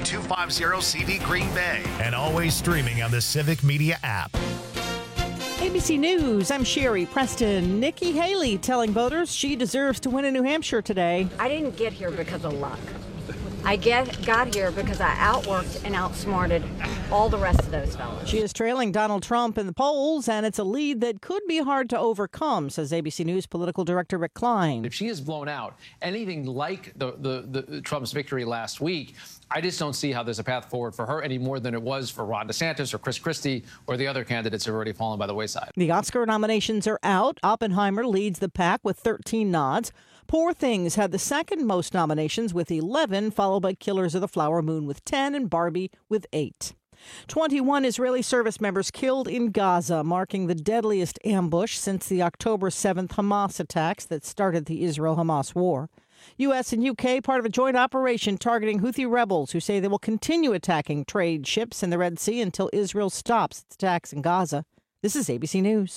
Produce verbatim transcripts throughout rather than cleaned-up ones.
two five zero C D Green Bay. And always streaming on the Civic Media app. A B C News, I'm Sherry Preston. Nikki Haley telling voters she deserves to win in New Hampshire today. I didn't get here because of luck. I get got here because I outworked and outsmarted all the rest of those fellas. She is trailing Donald Trump in the polls, and it's a lead that could be hard to overcome, says A B C News political director Rick Klein. If she is blown out, anything like the, the, the Trump's victory last week, I just don't see how there's a path forward for her any more than it was for Ron DeSantis or Chris Christie or the other candidates who have already fallen by the wayside. The Oscar nominations are out. Oppenheimer leads the pack with thirteen nods. Poor Things had the second most nominations with eleven, followed by Killers of the Flower Moon with ten and Barbie with eight. twenty-one Israeli service members killed in Gaza, marking the deadliest ambush since the October seventh Hamas attacks that started the Israel-Hamas war. U S and U K part of a joint operation targeting Houthi rebels who say they will continue attacking trade ships in the Red Sea until Israel stops its attacks in Gaza. This is A B C News.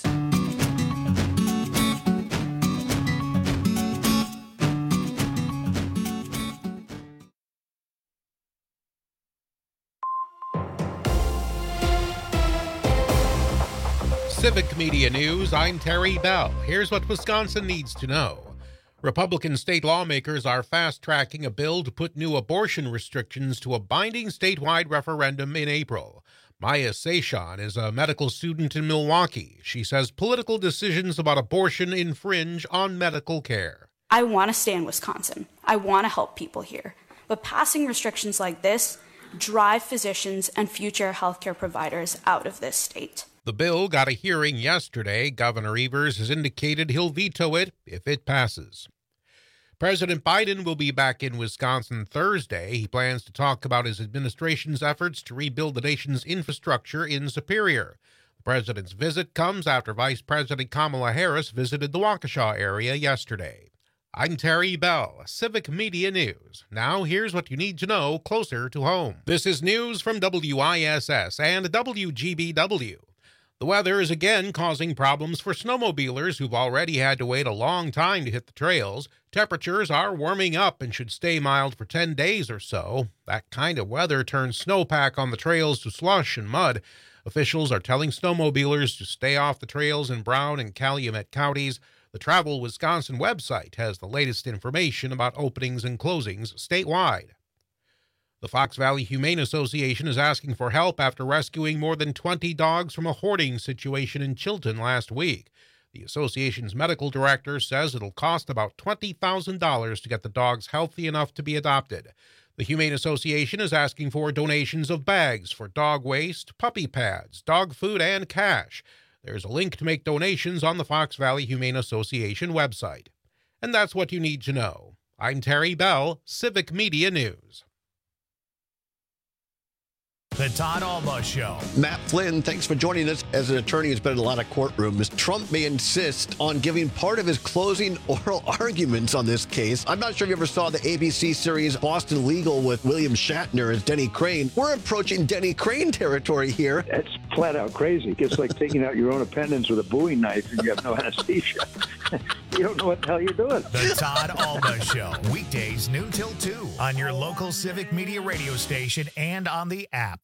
Civic Media News, I'm Terry Bell. Here's what Wisconsin needs to know. Republican state lawmakers are fast-tracking a bill to put new abortion restrictions to a binding statewide referendum in April. Maya Seshan is a medical student in Milwaukee. She says political decisions about abortion infringe on medical care. I want to stay in Wisconsin. I want to help people here. But passing restrictions like this drive physicians and future healthcare providers out of this state. The bill got a hearing yesterday. Governor Evers has indicated he'll veto it if it passes. President Biden will be back in Wisconsin Thursday. He plans to talk about his administration's efforts to rebuild the nation's infrastructure in Superior. The president's visit comes after Vice President Kamala Harris visited the Waukesha area yesterday. I'm Terry Bell, Civic Media News. Now here's what you need to know closer to home. This is news from W I S S and W G B W. The weather is again causing problems for snowmobilers who've already had to wait a long time to hit the trails. Temperatures are warming up and should stay mild for ten days or so. That kind of weather turns snowpack on the trails to slush and mud. Officials are telling snowmobilers to stay off the trails in Brown and Calumet counties. The Travel Wisconsin website has the latest information about openings and closings statewide. The Fox Valley Humane Association is asking for help after rescuing more than twenty dogs from a hoarding situation in Chilton last week. The association's medical director says it'll cost about twenty thousand dollars to get the dogs healthy enough to be adopted. The Humane Association is asking for donations of bags for dog waste, puppy pads, dog food, and cash. There's a link to make donations on the Fox Valley Humane Association website. And that's what you need to know. I'm Terry Bell, Civic Media News. The Todd Alba Show. Matt Flynn, thanks for joining us. As an attorney who's been in a lot of courtrooms, Trump may insist on giving part of his closing oral arguments on this case. I'm not sure if you ever saw the A B C series Boston Legal with William Shatner as Denny Crane. We're approaching Denny Crane territory here. That's flat out crazy. It's like taking out your own appendix with a Bowie knife and you have no anesthesia. You don't know what the hell you're doing. The Todd Alba Show. Weekdays noon till two on your local Civic Media radio station and on the app.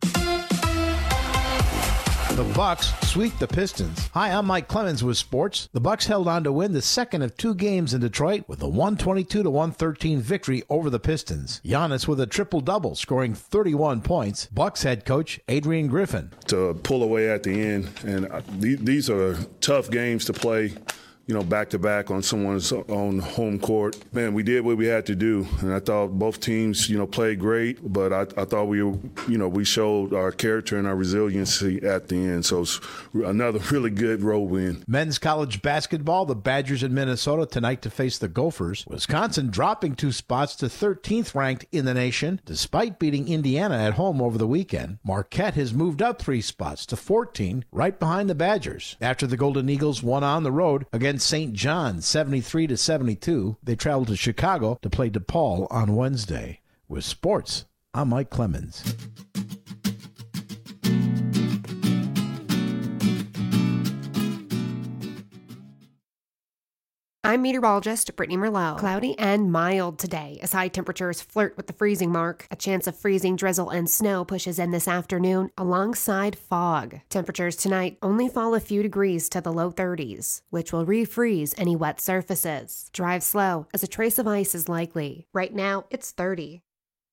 The Bucks sweep the Pistons. Hi, I'm Mike Clemens with sports. The Bucks held on to win the second of two games in Detroit with a one twenty-two to one thirteen victory over the Pistons. Giannis with a triple-double, scoring thirty-one points. Bucks head coach Adrian Griffin. To pull away at the end, and these are tough games to play, you know, back-to-back on someone's own home court. Man, we did what we had to do, and I thought both teams, you know, played great, but I, I thought we, you know, we showed our character and our resiliency at the end, so it's another really good road win. Men's college basketball, the Badgers in Minnesota tonight to face the Gophers. Wisconsin dropping two spots to thirteenth ranked in the nation, despite beating Indiana at home over the weekend. Marquette has moved up three spots to fourteen, right behind the Badgers. After the Golden Eagles won on the road against Saint John seventy-three to seventy-two. They traveled to Chicago to play DePaul on Wednesday. With sports, I'm Mike Clemens. I'm meteorologist Brittany Merlot. Cloudy and mild today as high temperatures flirt with the freezing mark. A chance of freezing drizzle and snow pushes in this afternoon alongside fog. Temperatures tonight only fall a few degrees to the low thirties, which will refreeze any wet surfaces. Drive slow as a trace of ice is likely. Right now, it's thirty.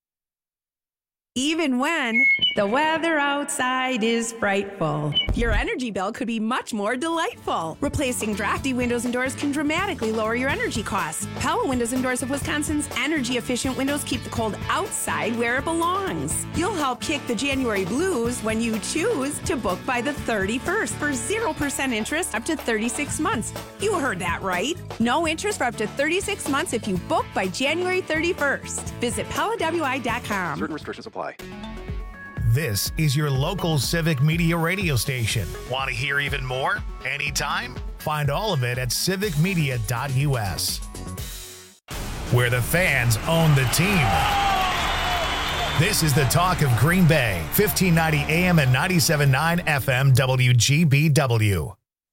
Even when the weather outside is frightful, your energy bill could be much more delightful. Replacing drafty windows and doors can dramatically lower your energy costs. Pella Windows and Doors of Wisconsin's energy-efficient windows keep the cold outside where it belongs. You'll help kick the January blues when you choose to book by the thirty-first for zero percent interest up to thirty-six months. You heard that right. No interest for up to thirty-six months if you book by January thirty-first. Visit Pella W I dot com. Certain restrictions apply. This is your local Civic Media radio station. Want to hear even more? Anytime? Find all of it at civic media dot u s. Where the fans own the team. This is the talk of Green Bay, fifteen ninety A M and ninety-seven point nine F M W G B W.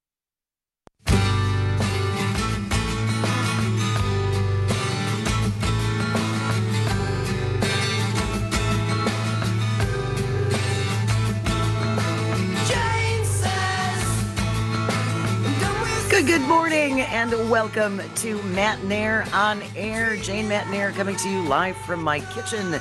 Good, good morning and welcome to Matt Nair on Air. Jane Matt Nair coming to you live from my kitchen.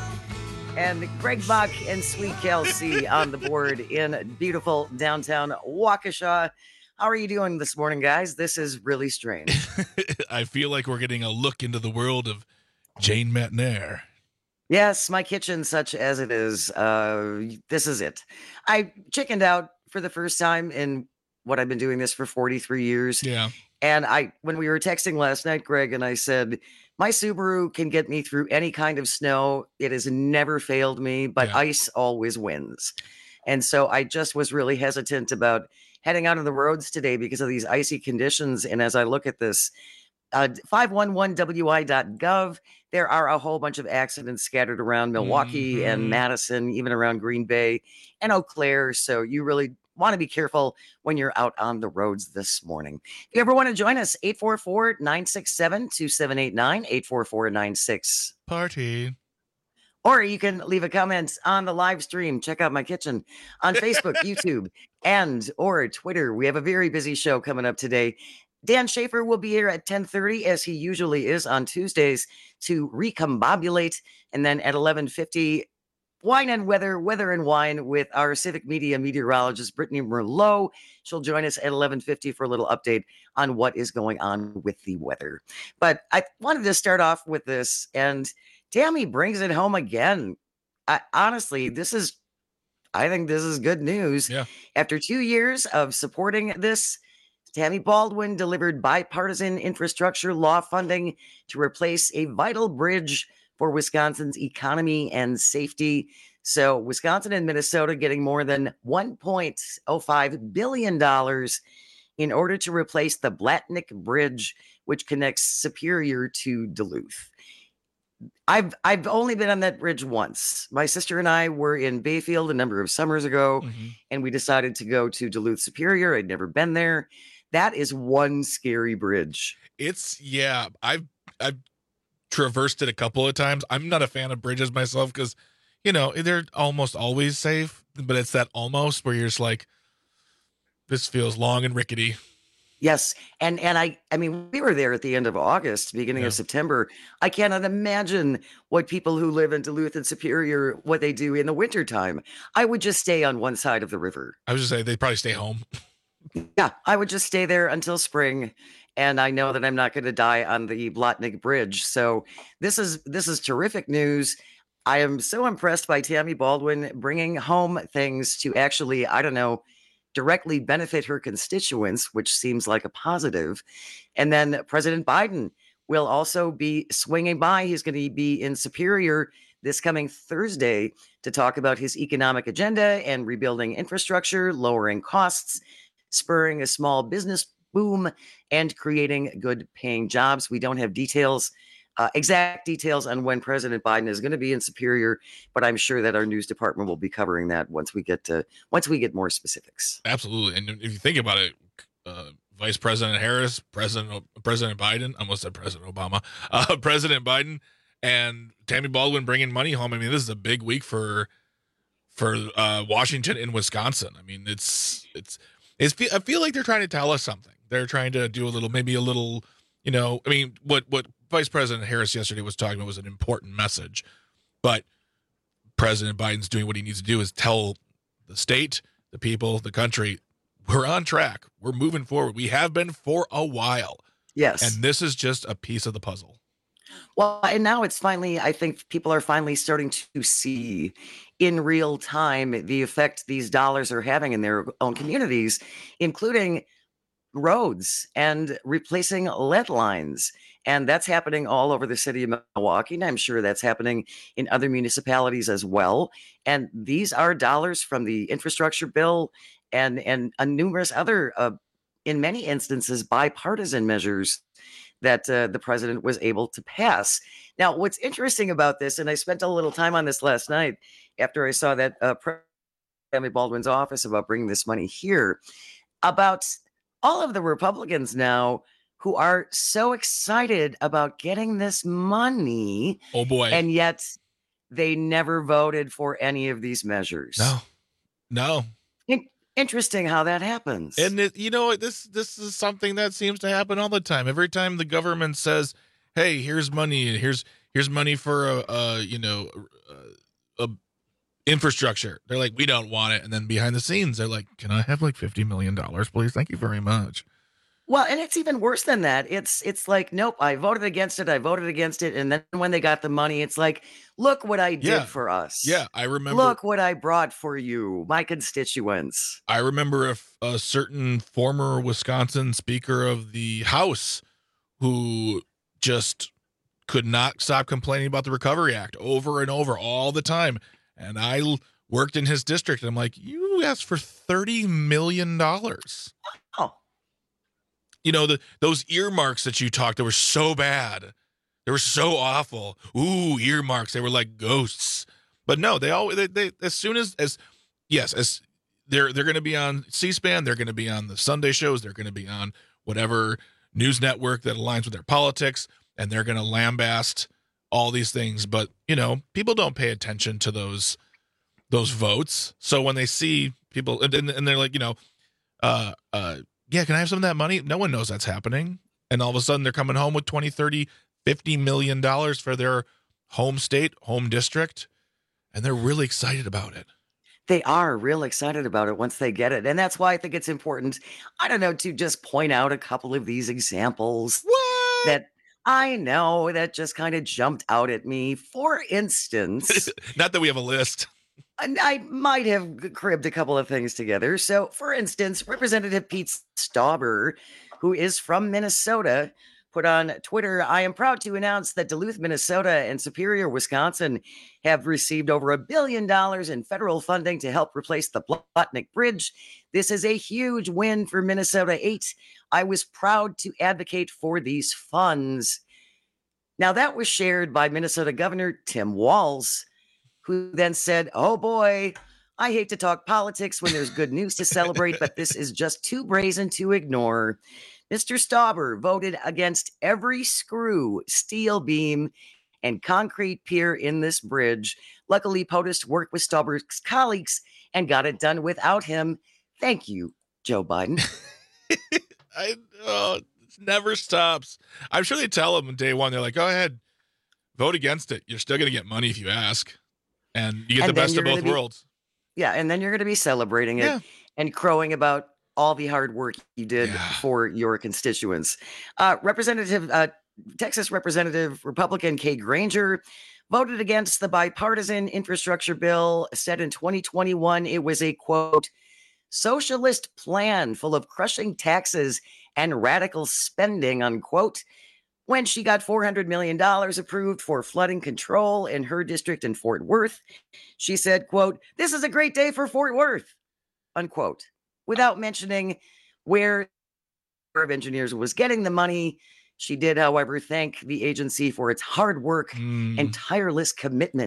And Greg Bach and Sweet Kelsey on the board in beautiful downtown Waukesha. How are you doing this morning, guys? This is really strange. I feel like we're getting a look into the world of Jane Matt Nair. Yes, my kitchen, such as it is. Uh, this is it. I chickened out for the first time in what I've been doing this for forty-three years. Yeah. And I, when we were texting last night, Greg, and I said, my Subaru can get me through any kind of snow. It has never failed me, but yeah. Ice always wins. And so I just was really hesitant about heading out on the roads today because of these icy conditions. And as I look at this, uh, five one one W I dot gov, there are a whole bunch of accidents scattered around Milwaukee mm-hmm. and Madison, even around Green Bay and Eau Claire. So you really want to be careful when you're out on the roads this morning. If you ever want to join us, eight four four, nine six seven, two seven eight nine, eight four four nine six. Party. Or you can leave a comment on the live stream. Check out my kitchen on Facebook, YouTube, and or Twitter. We have a very busy show coming up today. Dan Schaefer will be here at ten thirty, as he usually is on Tuesdays, to recombobulate. And then at eleven fifty, Wine and Weather, Weather and Wine with our Civic Media meteorologist, Brittany Merlot. She'll join us at eleven fifty for a little update on what is going on with the weather. But I wanted to start off with this, and Tammy brings it home again. I, honestly, this is, I think this is good news. Yeah. After two years of supporting this, Tammy Baldwin delivered bipartisan infrastructure law funding to replace a vital bridge for Wisconsin's economy and safety. So Wisconsin and Minnesota getting more than one point oh five billion dollars in order to replace the Blatnick Bridge, which connects Superior to Duluth. I've I've only been on that bridge once. My sister and I were in Bayfield a number of summers ago, mm-hmm. and we decided to go to Duluth Superior. I'd never been there. That is one scary bridge. It's, yeah, I've I've traversed it a couple of times. I'm not a fan of bridges myself because, you know, they're almost always safe, but it's that almost where you're just like, this feels long and rickety. Yes. And and I I mean, we were there at the end of August, beginning yeah. of September. I cannot imagine what people who live in Duluth and Superior, what they do in the wintertime. I would just stay on one side of the river. I was just saying, they'd probably stay home. Yeah, I would just stay there until spring. And I know that I'm not going to die on the Blatnick Bridge. So this is this is terrific news. I am so impressed by Tammy Baldwin bringing home things to actually, I don't know, directly benefit her constituents, which seems like a positive. And then President Biden will also be swinging by. He's going to be in Superior this coming Thursday to talk about his economic agenda and rebuilding infrastructure, lowering costs, spurring a small business boom, and creating good paying jobs. We don't have details, uh, exact details on when President Biden is going to be in Superior, but I'm sure that our news department will be covering that once we get to once we get more specifics. Absolutely. And if you think about it, uh, Vice President Harris, President President Biden, I almost said President Obama, uh, President Biden, and Tammy Baldwin bringing money home. I mean, this is a big week for for uh, Washington and Wisconsin. I mean, it's it's it's. I feel like they're trying to tell us something. They're trying to do a little, maybe a little, you know. I mean, what what Vice President Harris yesterday was talking about was an important message, but President Biden's doing what he needs to do is tell the state, the people, the country, we're on track. We're moving forward. We have been for a while. Yes. And this is just a piece of the puzzle. Well, and now it's finally, I think people are finally starting to see in real time the effect these dollars are having in their own communities, including roads and replacing lead lines. And that's happening all over the city of Milwaukee. And I'm sure that's happening in other municipalities as well. And these are dollars from the infrastructure bill and, and uh, numerous other, uh, in many instances, bipartisan measures that uh, the president was able to pass. Now, what's interesting about this, and I spent a little time on this last night after I saw that uh, Tammy Baldwin's office about bringing this money here, about all of the Republicans now who are so excited about getting this money. Oh, boy. And yet they never voted for any of these measures. No, no. In- interesting how that happens. And, it, you know, this this is something that seems to happen all the time. Every time the government says, hey, here's money, here's here's money for, a, a you know, a, a infrastructure. They're like, we don't want it. And then behind the scenes, they're like, can I have like fifty million dollars, please? Thank you very much. Well, and it's even worse than that. It's it's like, nope, I voted against it. I voted against it. And then when they got the money, it's like, look what I did Yeah. for us. Yeah, I remember. Look what I brought for you, my constituents. I remember a, a certain former Wisconsin Speaker of the House who just could not stop complaining about the Recovery Act over and over all the time. And I l- worked in his district, and I'm like, you asked for thirty million dollars. Oh. You know, the those earmarks that you talked that were so bad. They were so awful. Ooh, earmarks. They were like ghosts. But no, they all they, they as soon as as yes, as they're they're going to be on C-SPAN, they're going to be on the Sunday shows, they're going to be on whatever news network that aligns with their politics, and they're going to lambast all these things. But, you know, people don't pay attention to those those votes. So when they see people and, and they're like, you know, uh uh yeah, can I have some of that money? No one knows that's happening. And all of a sudden they're coming home with twenty, thirty, fifty million dollars for their home state, home district. And they're really excited about it. They are real excited about it once they get it. And that's why I think it's important, I don't know, to just point out a couple of these examples what? that I know that just kind of jumped out at me. For instance, not that we have a list. And I might have cribbed a couple of things together. So, for instance, Representative Pete Stauber, who is from Minnesota, put on Twitter, I am proud to announce that Duluth, Minnesota and Superior, Wisconsin have received over a billion dollars in federal funding to help replace the Blotnick Bridge. This is a huge win for Minnesota eight. I was proud to advocate for these funds. Now, that was shared by Minnesota Governor Tim Walz, who then said, oh boy, I hate to talk politics when there's good news to celebrate, but this is just too brazen to ignore. Mister Stauber voted against every screw, steel beam, and concrete pier in this bridge. Luckily, POTUS worked with Stauber's colleagues and got it done without him. Thank you, Joe Biden. I oh, it never stops. I'm sure they tell him on day one, they're like, go ahead, vote against it. You're still going to get money if you ask. And you get And the then best you're of both gonna be- worlds. Yeah, and then you're going to be celebrating it Yeah. and crowing about all the hard work you did for your constituents. Uh, Representative, uh, Texas Representative Republican Kay Granger voted against the bipartisan infrastructure bill, said in twenty twenty-one it was a, quote, socialist plan full of crushing taxes and radical spending, unquote. When she got four hundred million dollars approved for flooding control in her district in Fort Worth, she said, quote, this is a great day for Fort Worth, unquote, without mentioning where the Corps of Engineers was getting the money. She did, however, thank the agency for its hard work Mm. and tireless commitment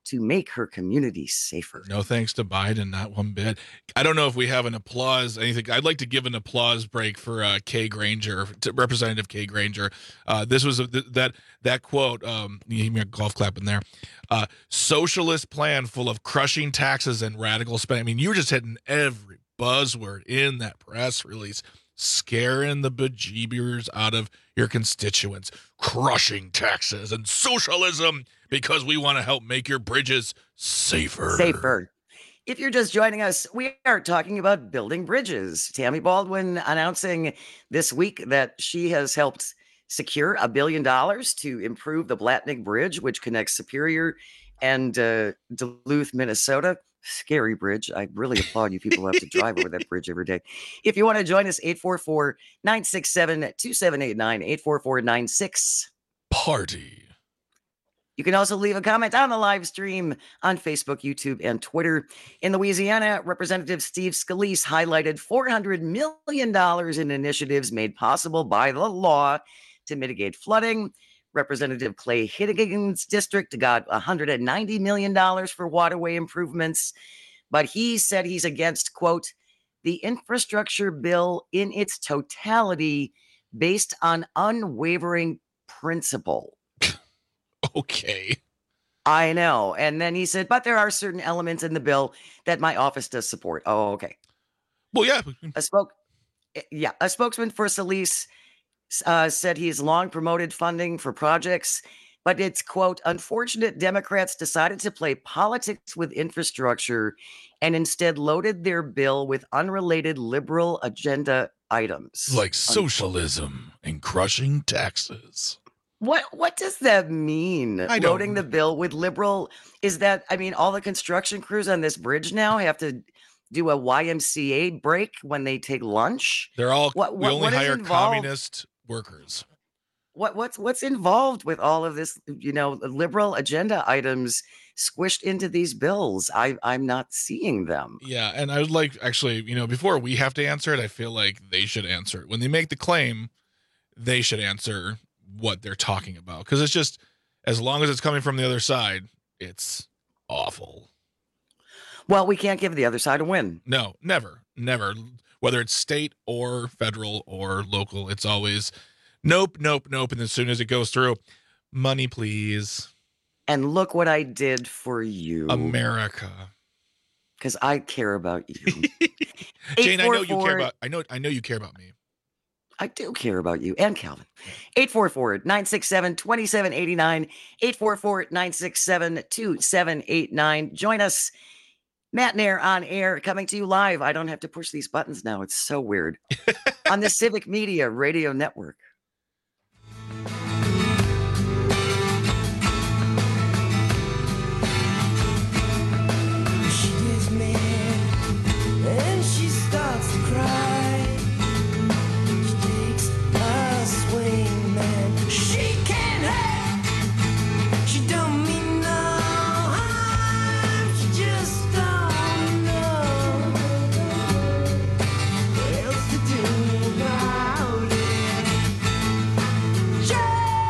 to make her community safer. No thanks to Biden, not one bit. I don't know if we have an applause, anything. I'd like to give an applause break for uh, Kay Granger, to Representative Kay Granger. Uh, this was a, that that quote. Um, you hear me a golf clap in there. Uh, socialist plan full of crushing taxes and radical spending. I mean, you were just hitting every buzzword in that press release, scaring the bejeebers out of your constituents. Crushing taxes and socialism because we want to help make your bridges safer. Safer. If you're just joining us, we are talking about building bridges. Tammy Baldwin announcing this week that she has helped secure a billion dollars to improve the Blatnick Bridge, which connects Superior and uh, Duluth, Minnesota. Scary bridge. I really applaud you people who have to drive over that bridge every day. If you want to join us, eight four four, nine six seven, two seven eight nine, eight four four nine six. Party. You can also leave a comment on the live stream on Facebook, YouTube, and Twitter. In Louisiana, Representative Steve Scalise highlighted four hundred million dollars in initiatives made possible by the law to mitigate flooding. Representative Clay Hittigan's district got one hundred ninety million dollars for waterway improvements, but he said he's against, quote, the infrastructure bill in its totality based on unwavering principle. Okay. I know. And then he said, but there are certain elements in the bill that my office does support. Oh, okay. Well, yeah. A spoke, yeah, a spokesman for Scalise Uh, said he's long promoted funding for projects, but it's, quote, unfortunate Democrats decided to play politics with infrastructure and instead loaded their bill with unrelated liberal agenda items. Like socialism and crushing taxes. What what does that mean? I don't- Loading the bill with liberal? Is that, I mean, all the construction crews on this bridge now have to do a Y M C A break when they take lunch? They're all, What- we what- only what is hire involved? communist workers. What what's what's involved with all of this, you know, liberal agenda items squished into these bills? I I'm not seeing them. Yeah, and I would like, actually, you know, before we have to answer it, I feel like they should answer it. When they make the claim, they should answer what they're talking about. Because it's just, as long as it's coming from the other side, it's awful. Well, we can't give the other side a win. No, never, never. Whether it's state or federal or local, it's always nope, nope, nope. And as soon as it goes through, money, please. And look what I did for you, America. Because I care about you. Jane, I know you care eight four four about I know I know you care about me. I do care about you and Calvin. eight four four, nine six seven, two seven eight nine, eight four four, nine six seven, two seven eight nine. Join us. Matt Nair on air, coming to you live. I don't have to push these buttons now. It's so weird. On the Civic Media Radio Network. She gets mad and she starts to cry. She takes a swing and she can't help. She don't mean no harm. She just don't know what else to do about it. Jane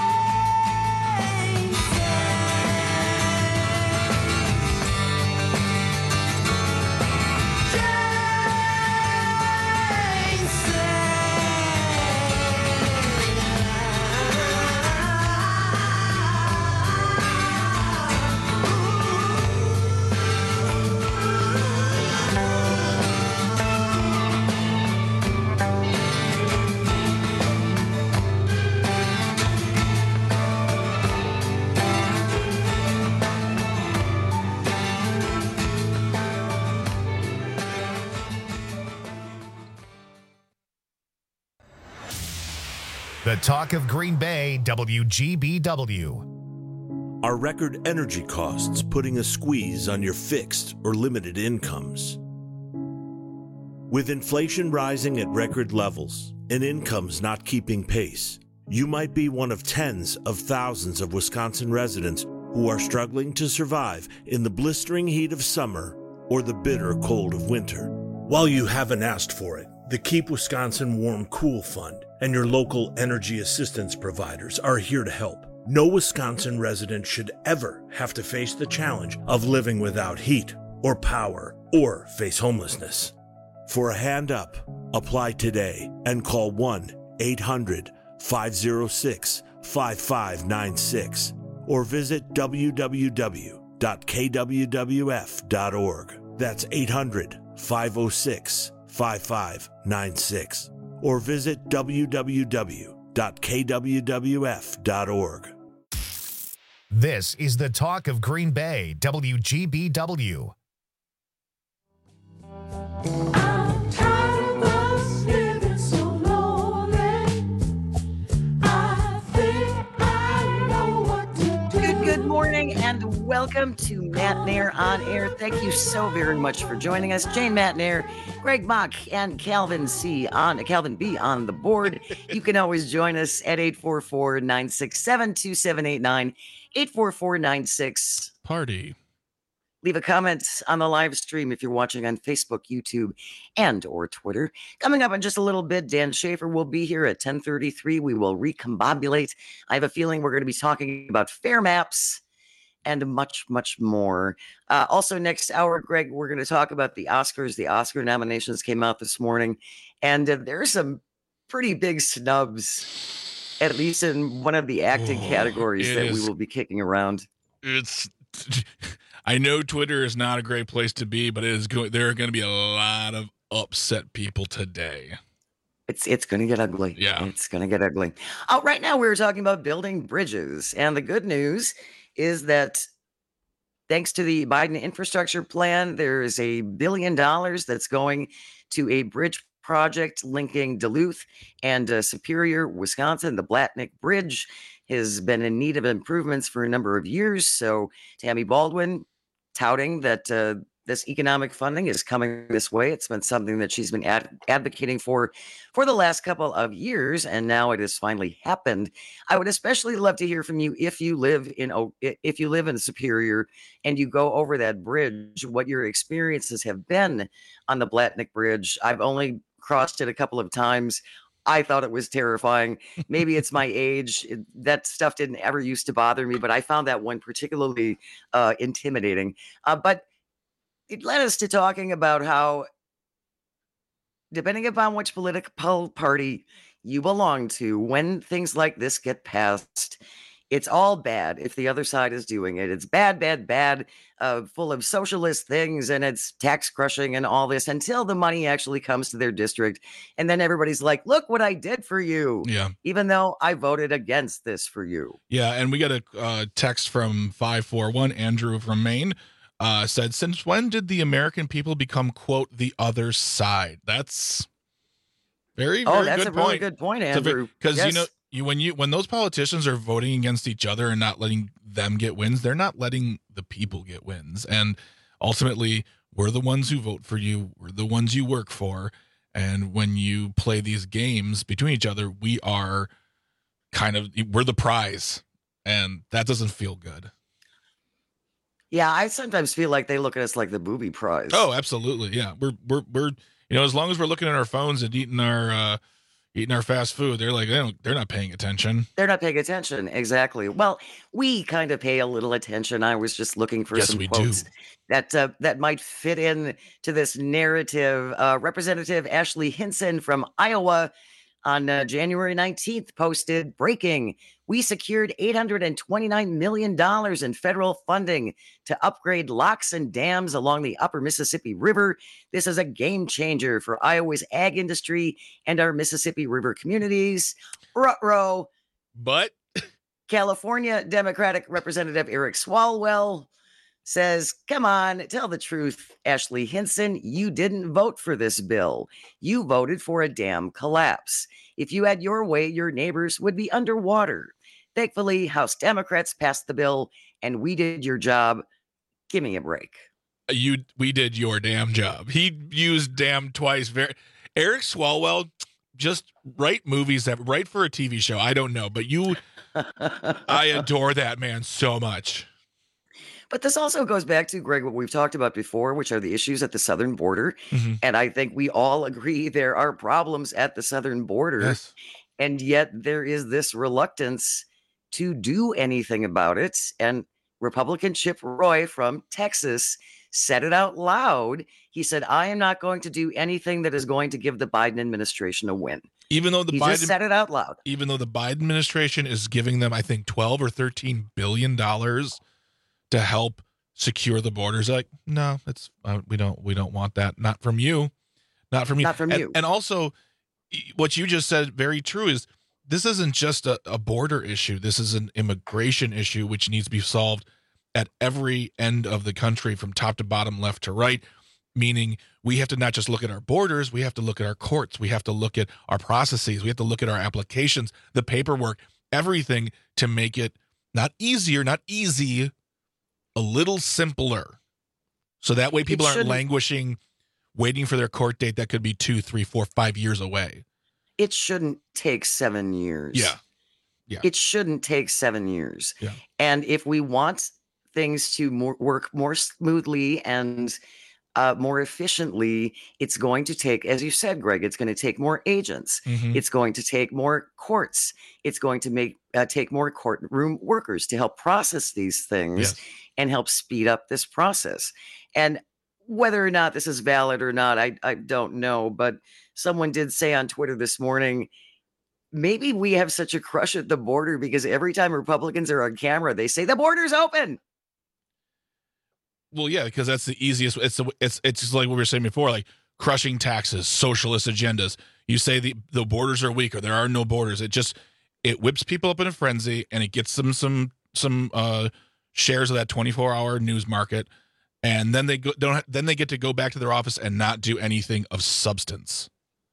The talk of Green Bay, W G B W. Are record energy costs putting a squeeze on your fixed or limited incomes? With inflation rising at record levels and incomes not keeping pace, you might be one of tens of thousands of Wisconsin residents who are struggling to survive in the blistering heat of summer or the bitter cold of winter. While you haven't asked for it, the Keep Wisconsin Warm Cool Fund and your local energy assistance providers are here to help. No Wisconsin resident should ever have to face the challenge of living without heat or power or face homelessness. For a hand up, apply today and call one eight hundred five oh six five five nine six or visit w w w dot k w w f dot org. That's eight hundred five oh six five five nine six or visit w w w dot k w w f dot org. This is the talk of Green Bay, W G B W. I'm tired of us living so lonely. I think I know what to do. Good, good morning and welcome to Matt Nair on Air. Thank you so very much for joining us. Jane Matt Nair, Greg Mock, and Calvin C. on Calvin B. on the board. You can always join us at eight four four, nine six seven, two seven eight nine, eight four four nine six. Party. Leave a comment on the live stream if you're watching on Facebook, YouTube, and or Twitter. Coming up in just a little bit, Dan Schaefer will be here at ten thirty-three. We will recombobulate. I have a feeling we're going to be talking about fair maps and much, much more. Uh, also, next hour, Greg, we're going to talk about the Oscars. The Oscar nominations came out this morning, and uh, there are some pretty big snubs, at least in one of the acting Oh, categories it that is- we will be kicking around. It's. I know Twitter is not a great place to be, but it is going. There are going to be a lot of upset people today. It's it's going to get ugly. Yeah. It's going to get ugly. Oh, right now we're talking about building bridges. And the good news is that thanks to the Biden infrastructure plan, there is a billion dollars that's going to a bridge project linking Duluth and uh, Superior, Wisconsin. The Blatnick Bridge has been in need of improvements for a number of years. So Tammy Baldwin touting that uh, this economic funding is coming this way. It's been something that she's been ad- advocating for for the last couple of years, and now it has finally happened. I would especially love to hear from you if you live in O- if you live in Superior and you go over that bridge, what your experiences have been on the Blatnick Bridge. I've only crossed it a couple of times. I thought it was terrifying. Maybe it's my age. It- that stuff didn't ever used to bother me, but I found that one particularly uh, intimidating. Uh, but it led us to talking about how, depending upon which political party you belong to, when things like this get passed, it's all bad if the other side is doing it. It's bad, bad, bad, uh, full of socialist things, and it's tax crushing and all this until the money actually comes to their district. And then everybody's like, look what I did for you. Yeah. Even though I voted against this for you. Yeah, and we got a uh, text from five four one, Andrew from Maine, uh, said, since when did the American people become, quote, the other side? That's very, very Oh, that's good a point. really good point, Andrew. Because, you Yes. know, you when you when those politicians are voting against each other and not letting them get wins, they're not letting the people get wins. And ultimately, we're the ones who vote for you. We're the ones you work for. And when you play these games between each other, we are kind of, we're the prize. And that doesn't feel good. Yeah, I sometimes feel like they look at us like the booby prize. Oh, absolutely. Yeah. We're, we're, we're, you know, as long as we're looking at our phones and eating our, uh, eating our fast food, they're like, they don't, they're not paying attention. They're not paying attention. Exactly. Well, we kind of pay a little attention. I was just looking for Yes, some we quotes do. that uh, that might fit in to this narrative. Uh, Representative Ashley Hinson from Iowa on uh, January nineteenth posted, breaking, we secured eight hundred twenty-nine million dollars in federal funding to upgrade locks and dams along the upper Mississippi River. This is a game changer for Iowa's ag industry and our Mississippi River communities. Ruh-roh. But California Democratic Representative Eric Swalwell says, come on, tell the truth, Ashley Hinson. You didn't vote for this bill. You voted for a dam collapse. If you had your way, your neighbors would be underwater. Thankfully, House Democrats passed the bill, and we did your job. Give me a break. you, we did your damn job. He used damn twice. Very, Eric Swalwell, just write movies that write for a T V show. I don't know, but you, I adore that man so much. But this also goes back to, Greg, what we've talked about before, which are the issues at the southern border. Mm-hmm. And I think we all agree there are problems at the southern border. Yes. And yet there is this reluctance to do anything about it. And Republican Chip Roy from Texas said it out loud. He said, I am not going to do anything that is going to give the Biden administration a win. Even though the he Biden just said it out loud. Even though the Biden administration is giving them, I think, twelve or thirteen billion dollars to help secure the borders. Like, no, it's uh, we don't we don't want that. Not from you. Not from you. Not from and, you. And also, what you just said, very true, is this isn't just a, a border issue. This is an immigration issue, which needs to be solved at every end of the country, from top to bottom, left to right. Meaning we have to not just look at our borders, we have to look at our courts, we have to look at our processes, we have to look at our applications, the paperwork, everything to make it not easier, not easy, a little simpler. So that way people aren't languishing, waiting for their court date that could be two, three, four, five years away. It shouldn't take seven years. Yeah. Yeah. It shouldn't take seven years. Yeah. And if we want things to more, work more smoothly and Uh, more efficiently, it's going to take, as you said, Greg, it's going to take more agents. Mhm. It's going to take more courts. It's going to make uh, take more courtroom workers to help process these things Yes. and help speed up this process. And whether or not this is valid or not, I, I don't know. But someone did say on Twitter this morning, maybe we have such a crush at the border because every time Republicans are on camera, they say the border's open. Well, yeah, because that's the easiest. It's it's it's just like what we were saying before, like crushing taxes, socialist agendas. You say the the borders are weak or there are no borders. It just it whips people up in a frenzy and it gets them some some uh, shares of that twenty-four hour news market, and then they go don't ha- then they get to go back to their office and not do anything of substance.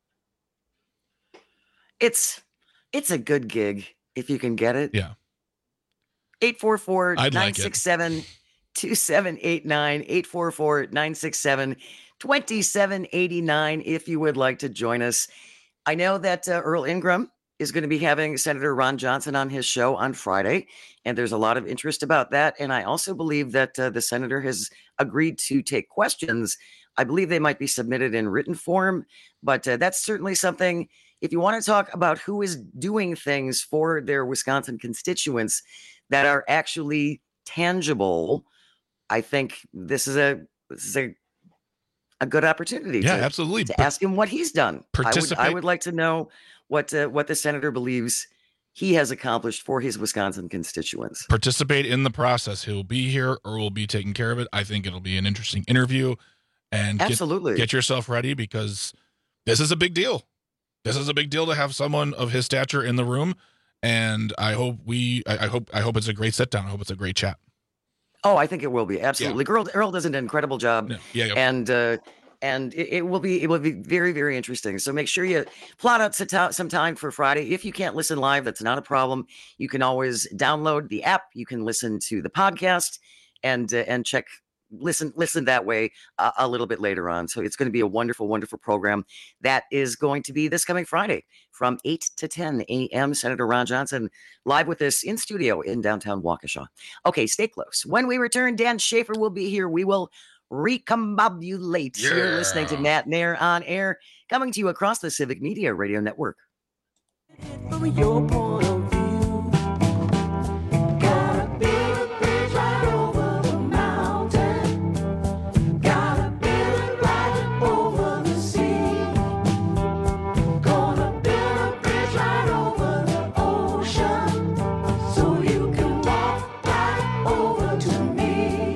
It's it's a good gig if you can get it. Yeah. eight four four, I'd nine like it. six seven, two seven eight nine, eight four four, nine six seven, two seven eight nine if you would like to join us. I know that uh, Earl Ingram is going to be having Senator Ron Johnson on his show on Friday, and there's a lot of interest about that. And I also believe that uh, the senator has agreed to take questions. I believe they might be submitted in written form, but uh, that's certainly something. If you want to talk about who is doing things for their Wisconsin constituents that are actually tangible, I think this is a this is a a good opportunity. Yeah, to, absolutely. To ask him what he's done. I would I Participate- would like to know what uh, what the senator believes he has accomplished for his Wisconsin constituents. Participate in the process. He'll be here or will be taking care of it. I think it'll be an interesting interview, and get, Absolutely. get yourself ready because this is a big deal. This is a big deal to have someone of his stature in the room, and I hope we. I, I hope. I hope it's a great sit down. I hope it's a great chat. Oh, I think it will be absolutely. Earl, Earl does an incredible job, Yeah, yeah, yeah. and uh, and it, it will be it will be very very interesting. So make sure you plot out some ti- some time for Friday. If you can't listen live, that's not a problem. You can always download the app. You can listen to the podcast and uh, and check listen listen that way uh, a little bit later on. So it's going to be a wonderful wonderful program that is going to be this coming Friday from eight to ten a.m. Senator Ron Johnson live with us in studio in downtown Waukesha. Okay, stay close. When we return, Dan Schaefer will be here. We will recombobulate. Yeah. You're listening to Nat Nair on air, coming to you across the Civic Media Radio Network. From your point of view, gotta build a bridge right over the mountain. Gotta build it right over the sea. Gonna build a bridge right over the ocean, so you can walk right over to me.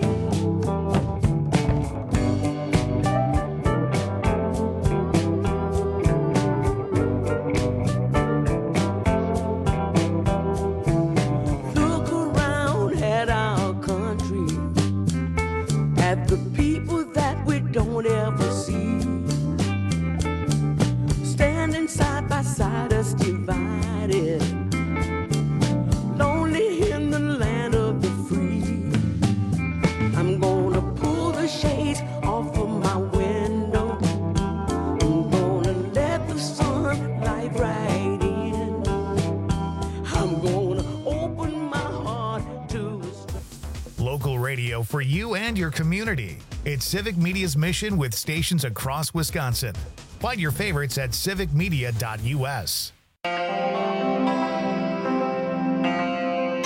Look around at our country, at the people that we don't ever see, standing side by side us divided, lonely in the land of the free. I'm gonna pull the shades off of my window. I'm gonna let the sun light right in. I'm gonna open my heart to Local radio for you and your community. It's Civic Media's mission with stations across Wisconsin. Find your favorites at civic media dot u s.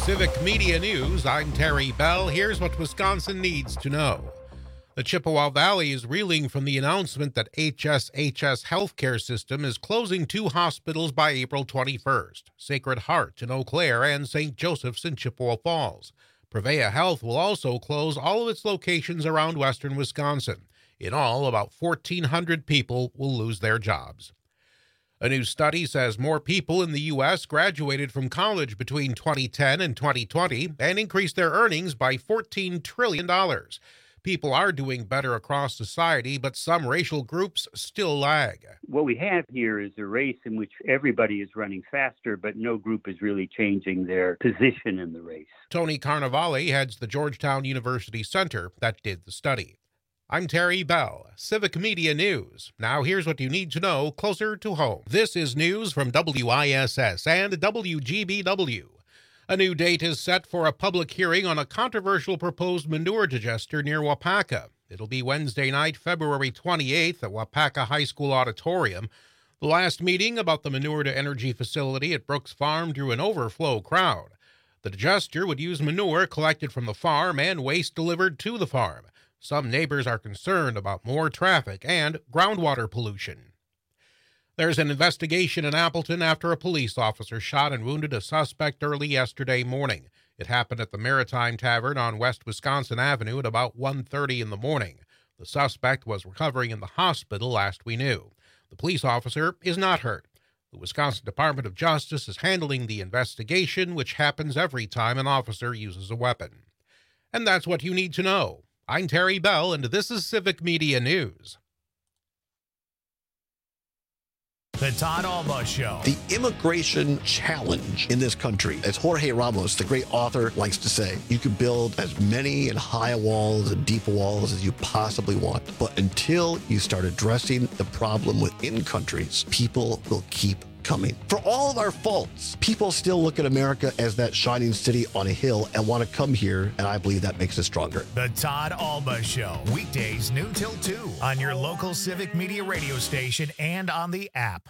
Civic Media News, I'm Terry Bell. Here's what Wisconsin needs to know. The Chippewa Valley is reeling from the announcement that H S H S Healthcare System is closing two hospitals by April twenty-first, Sacred Heart in Eau Claire and Saint Joseph's in Chippewa Falls. Prevea Health will also close all of its locations around western Wisconsin. In all, about fourteen hundred people will lose their jobs. A new study says more people in the U S graduated from college between twenty ten and twenty twenty and increased their earnings by fourteen trillion dollars. People are doing better across society, but some racial groups still lag. What we have here is a race in which everybody is running faster, but no group is really changing their position in the race. Tony Carnevale heads the Georgetown University Center that did the study. I'm Terry Bell, Civic Media News. Now here's what you need to know closer to home. This is news from W I S S and W G B W. A new date is set for a public hearing on a controversial proposed manure digester near Wapaka. It'll be Wednesday night, February twenty-eighth at Wapaka High School Auditorium. The last meeting about the manure-to-energy facility at Brooks Farm drew an overflow crowd. The digester would use manure collected from the farm and waste delivered to the farm. Some neighbors are concerned about more traffic and groundwater pollution. There's an investigation in Appleton after a police officer shot and wounded a suspect early yesterday morning. It happened at the Maritime Tavern on West Wisconsin Avenue at about one thirty in the morning. The suspect was recovering in the hospital last we knew. The police officer is not hurt. The Wisconsin Department of Justice is handling the investigation, which happens every time an officer uses a weapon. And that's what you need to know. I'm Terry Bell, and this is Civic Media News. The Todd Alba Show. The immigration challenge in this country, as Jorge Ramos, the great author, likes to say, you can build as many and high walls and deep walls as you possibly want. But until you start addressing the problem within countries, people will keep coming. For all of our faults, people still look at America as that shining city on a hill and want to come here, and I believe that makes us stronger. The Todd Alba Show, weekdays noon till two on your local Civic Media radio station and on the app.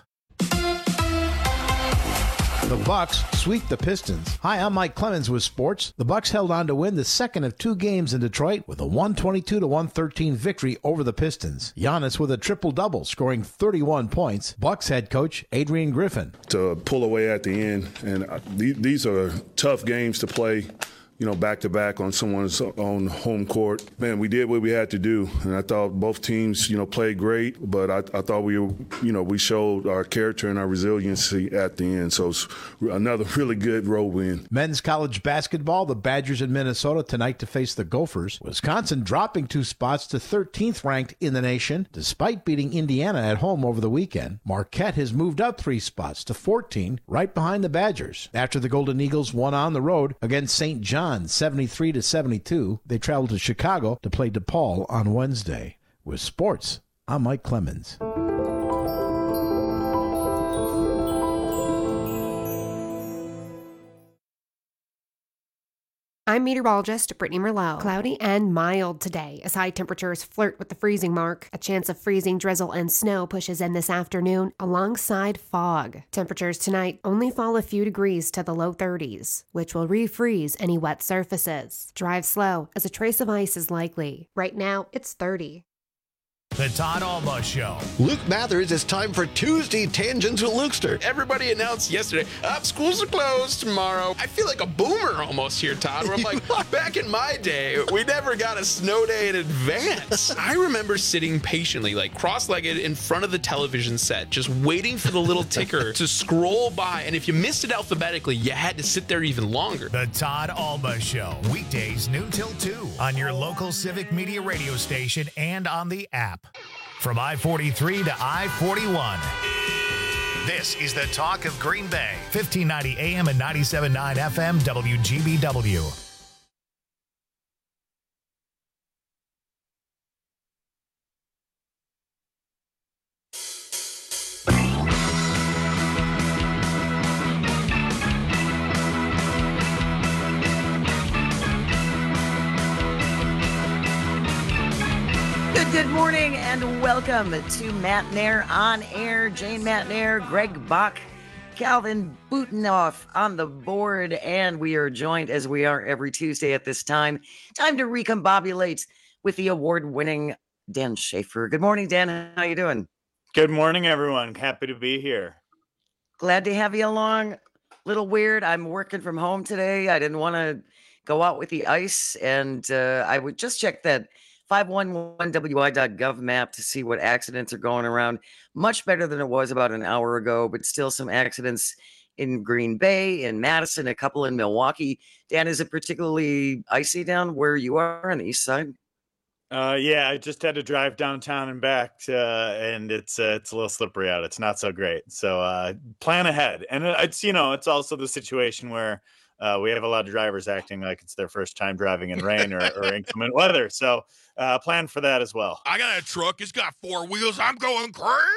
The Bucks sweep the Pistons. Hi, I'm Mike Clemens with sports. The Bucks held on to win the second of two games in Detroit with a one twenty-two to one thirteen victory over the Pistons. Giannis with a triple-double, scoring thirty-one points. Bucks head coach Adrian Griffin. To pull away at the end, and these are tough games to play, you know, back-to-back on someone's own home court. Man, we did what we had to do, and I thought both teams, you know, played great, but I, I thought we, you know, we showed our character and our resiliency at the end, so it's another really good road win. Men's college basketball, the Badgers in Minnesota tonight to face the Gophers. Wisconsin dropping two spots to thirteenth ranked in the nation, despite beating Indiana at home over the weekend. Marquette has moved up three spots to fourteen, right behind the Badgers. After the Golden Eagles won on the road against Saint John, seventy-three to seventy-two. They traveled to Chicago to play DePaul on Wednesday. With sports, I'm Mike Clemens. I'm meteorologist Brittany Merlot. Cloudy and mild today as high temperatures flirt with the freezing mark. A chance of freezing drizzle and snow pushes in this afternoon alongside fog. Temperatures tonight only fall a few degrees to the low thirties, which will refreeze any wet surfaces. Drive slow as a trace of ice is likely. Right now, it's thirty. The Todd Alba Show. Luke Mathers, it's time for Tuesday Tangents with Lukester. Everybody announced yesterday, up, schools are closed tomorrow. I feel like a boomer almost here, Todd, where I'm like, back in my day, we never got a snow day in advance. I remember sitting patiently, like cross-legged in front of the television set, just waiting for the little ticker to scroll by. And if you missed it alphabetically, you had to sit there even longer. The Todd Alba Show, weekdays noon till two on your local Civic Media radio station and on the app. From I forty-three to I forty-one. This is the talk of Green Bay. fifteen ninety A M and ninety-seven point nine F M W G B W. Good morning and welcome to Matt Nair on air. Jane Matt Nair, Greg Bach Calvin Butenoff on the board, and we are joined as we are every Tuesday at this time. Time to recombobulate with the award-winning Dan Schaefer. Good morning, Dan. How you doing? Good morning, everyone. Happy to be here. Glad to have you along. Little weird. I'm working from home today. I didn't want to go out with the ice, and uh, I would just check that five one one W I dot gov map to see what accidents are going around. Much better than it was about an hour ago, but still some accidents in Green Bay, in Madison, a couple in Milwaukee. Dan, is it particularly icy down where you are on the east side? Uh, yeah, I just had to drive downtown and back, to, uh, and it's uh, it's a little slippery out. It's not so great. So uh, plan ahead. And it's, you know, it's also the situation where uh, we have a lot of drivers acting like it's their first time driving in rain or, or inclement weather. So uh, plan for that as well. I got a truck. It's got four wheels. I'm going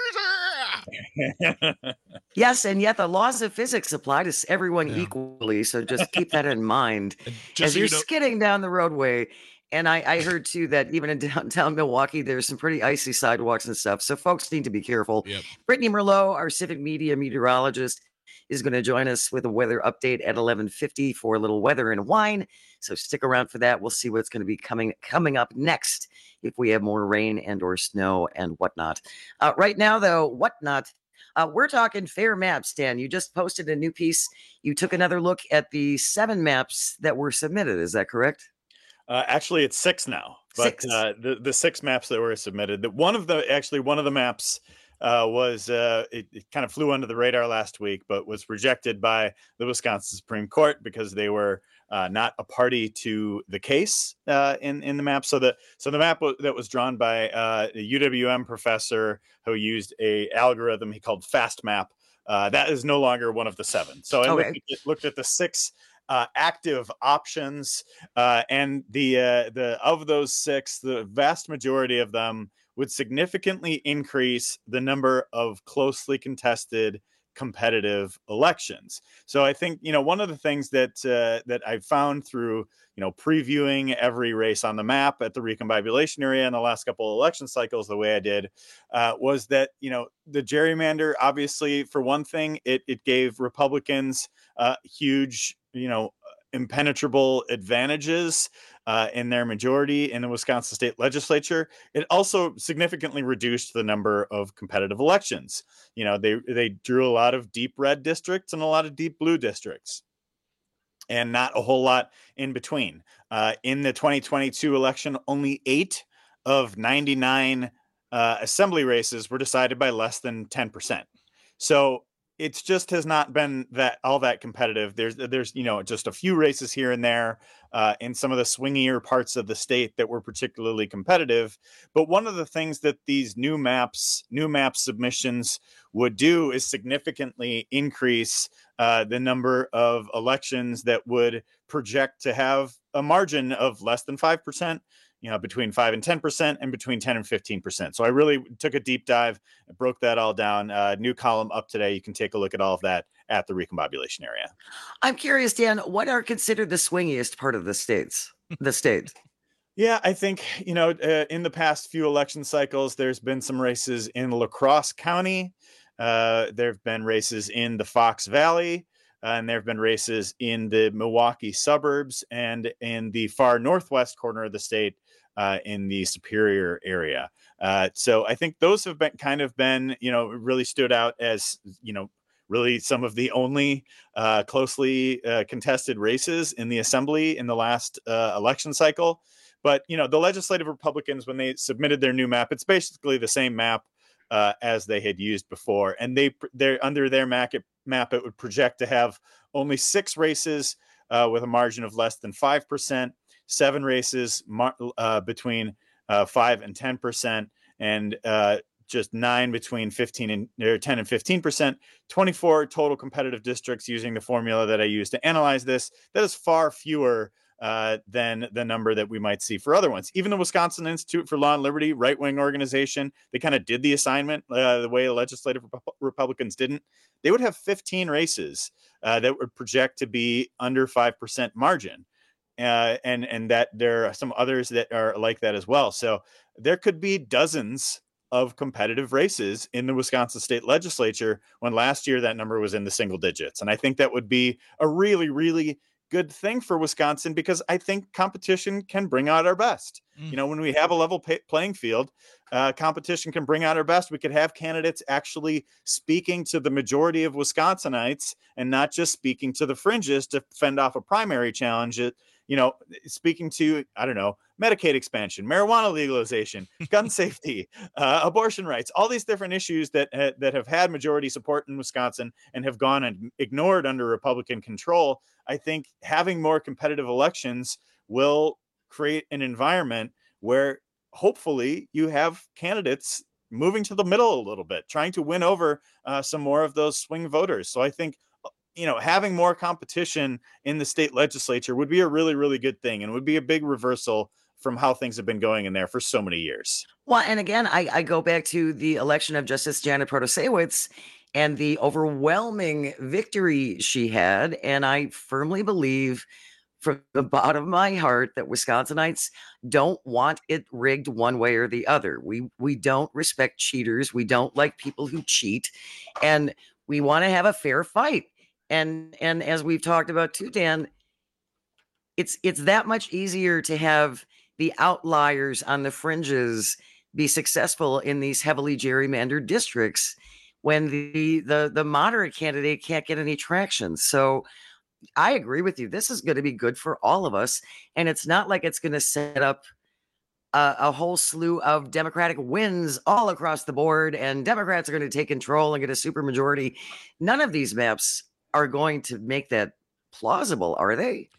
crazy. Yes, and yet the laws of physics apply to everyone yeah. equally. So just keep that in mind as so you're you know- skidding down the roadway. And I, I heard, too, that even in downtown Milwaukee, there's some pretty icy sidewalks and stuff. So folks need to be careful. Yep. Brittany Merlot, our Civic Media meteorologist, is going to join us with a weather update at eleven fifty for a little weather and wine. So stick around for that. We'll see what's going to be coming coming up next if we have more rain and or snow and whatnot. Uh, right now, though, whatnot. Uh, we're talking fair maps, Dan. You just posted a new piece. You took another look at the seven maps that were submitted. Is that correct? Uh, actually, it's six now, but Six. Uh, the the six maps that were submitted. The, one of the actually one of the maps uh, was uh, it, it kind of flew under the radar last week, but was rejected by the Wisconsin Supreme Court because they were uh, not a party to the case uh, in in the map. So the so the map w- that was drawn by uh, a U W M professor who used a algorithm he called FastMap. Uh, that is no longer one of the seven. So I Okay. looked, at, looked at the six. Uh, active options, uh, and the uh, the of those six, the vast majority of them would significantly increase the number of closely contested competitive elections. So I think, you know, one of the things that uh, that I found through, you know, previewing every race on the map at the recombobulation area in the last couple of election cycles the way I did uh, was that, you know, the gerrymander, obviously, for one thing, it it gave Republicans uh, huge, you know, impenetrable advantages uh, in their majority in the Wisconsin state legislature. It also significantly reduced the number of competitive elections. You know, they they drew a lot of deep red districts and a lot of deep blue districts, and not a whole lot in between. Uh, in the twenty twenty-two election, only eight of ninety-nine uh, assembly races were decided by less than ten percent. So it's just has not been that all that competitive. There's, there's, you know, just a few races here and there uh, in some of the swingier parts of the state that were particularly competitive. But one of the things that these new maps, new map submissions would do is significantly increase uh, the number of elections that would project to have a margin of less than five percent. You know, between five and ten percent and between ten and fifteen percent. So I really took a deep dive and broke that all down. Uh, new column up today. You can take a look at all of that at the recombobulation area. I'm curious, Dan, what are considered the swingiest part of the states? The state? Yeah, I think, you know, uh, in the past few election cycles, there's been some races in La Crosse County. Uh, there have been races in the Fox Valley. Uh, and there have been races in the Milwaukee suburbs and in the far northwest corner of the state uh, in the Superior area. Uh, so I think those have been kind of been, you know, really stood out as, you know, really some of the only uh, closely uh, contested races in the assembly in the last uh, election cycle. But, you know, the legislative Republicans, when they submitted their new map, it's basically the same map uh, as they had used before. And they they're under their map, map, it would project to have only six races uh, with a margin of less than five percent, seven races mar- uh, between uh, five and ten percent, and uh, just nine between fifteen and or ten and fifteen percent, twenty-four total competitive districts using the formula that I used to analyze this. That is far fewer uh, than the number that we might see for other ones. Even the Wisconsin Institute for Law and Liberty, right-wing organization, they kind of did the assignment uh, the way legislative Rep- Republicans didn't. They would have fifteen races uh, that would project to be under five percent margin. Uh, and, and that there are some others that are like that as well. So there could be dozens of competitive races in the Wisconsin state legislature, when last year that number was in the single digits. And I think that would be a really, really good thing for Wisconsin, because I think competition can bring out our best. Mm. You know, when we have a level pay- playing field, uh, competition can bring out our best. We could have candidates actually speaking to the majority of Wisconsinites and not just speaking to the fringes to fend off a primary challenge. It, you know, speaking to, I don't know, Medicaid expansion, marijuana legalization, gun safety, uh, abortion rights, all these different issues that uh, that have had majority support in Wisconsin and have gone and ignored under Republican control. I think having more competitive elections will create an environment where hopefully you have candidates moving to the middle a little bit, trying to win over uh, some more of those swing voters. So I think, you know, having more competition in the state legislature would be a really, really good thing, and would be a big reversal from how things have been going in there for so many years. Well, and again, I, I go back to the election of Justice Janet Protasiewicz and the overwhelming victory she had. And I firmly believe from the bottom of my heart that Wisconsinites don't want it rigged one way or the other. We we don't respect cheaters. We don't like people who cheat, and we want to have a fair fight. And and as we've talked about too, Dan, it's it's that much easier to have the outliers on the fringes be successful in these heavily gerrymandered districts when the the the moderate candidate can't get any traction. So I agree with you. This is going to be good for all of us, and it's not like it's going to set up a, a whole slew of Democratic wins all across the board, and Democrats are going to take control and get a supermajority. None of these maps are going to make that plausible, are they?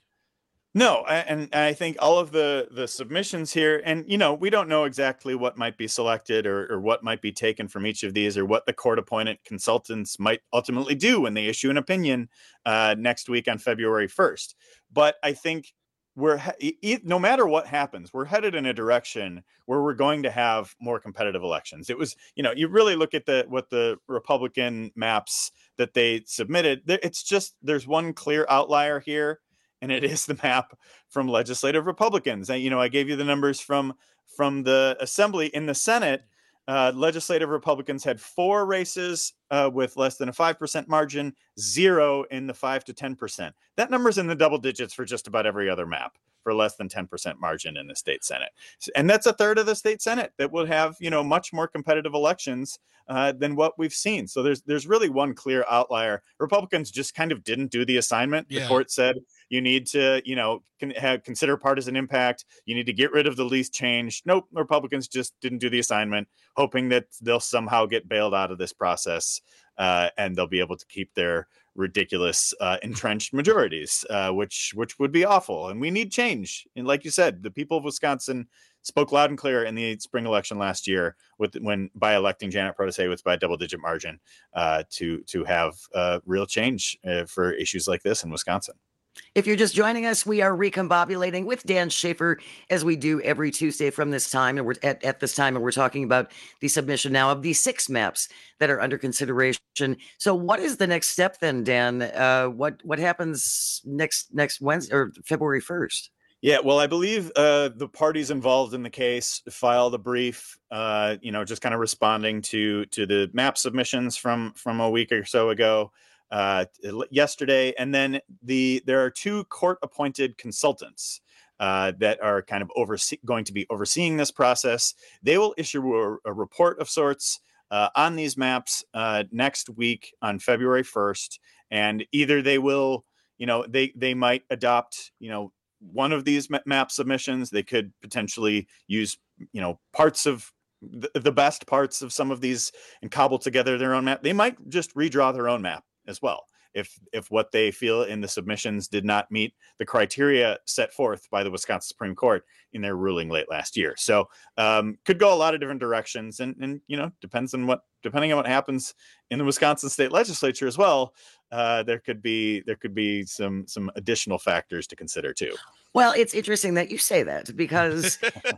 No, and I think all of the the submissions here, and you know, we don't know exactly what might be selected or, or what might be taken from each of these, or what the court-appointed consultants might ultimately do when they issue an opinion uh, next week on February first. But I think we're no matter what happens, we're headed in a direction where we're going to have more competitive elections. It was, you know, you really look at the what the Republican maps that they submitted. It's just there's one clear outlier here. And it is the map from legislative Republicans. And, you know, I gave you the numbers from from the Assembly. In the Senate, uh, legislative Republicans had four races uh, with less than a five percent margin, zero in the five to ten percent. That number's in the double digits for just about every other map for less than ten percent margin in the state Senate. And that's a third of the state Senate that would have, you know, much more competitive elections uh, than what we've seen. So there's there's really one clear outlier. Republicans just kind of didn't do the assignment. Yeah. The court said, you need to, you know, can have, consider partisan impact. You need to get rid of the least change. Nope, Republicans just didn't do the assignment, hoping that they'll somehow get bailed out of this process uh, and they'll be able to keep their ridiculous uh, entrenched majorities, uh, which which would be awful. And we need change. And like you said, the people of Wisconsin spoke loud and clear in the spring election last year with when by electing Janet Protasiewicz by a double-digit margin uh, to to have uh, real change uh, for issues like this in Wisconsin. If you're just joining us, we are recombobulating with Dan Schaefer, as we do every Tuesday from this time. And we're at, at this time, and we're talking about the submission now of the six maps that are under consideration. So what is the next step then, Dan? Uh, what what happens next next Wednesday or February first? Yeah, well, I believe uh, the parties involved in the case filed a brief, uh, you know, just kind of responding to to the map submissions from from a week or so ago. Uh, yesterday, and then the there are two court-appointed consultants uh, that are kind of oversee going to be overseeing this process. They will issue a, a report of sorts uh, on these maps uh, next week on February first, and either they will, you know, they they might adopt, you know, one of these map submissions. They could potentially use, you know, parts of the, the best parts of some of these and cobble together their own map. They might just redraw their own map as well, if if what they feel in the submissions did not meet the criteria set forth by the Wisconsin Supreme Court in their ruling late last year. So um, could go a lot of different directions, and and you know depends on what depending on what happens in the Wisconsin state legislature as well. Uh, there could be there could be some some additional factors to consider too. Well, it's interesting that you say that, because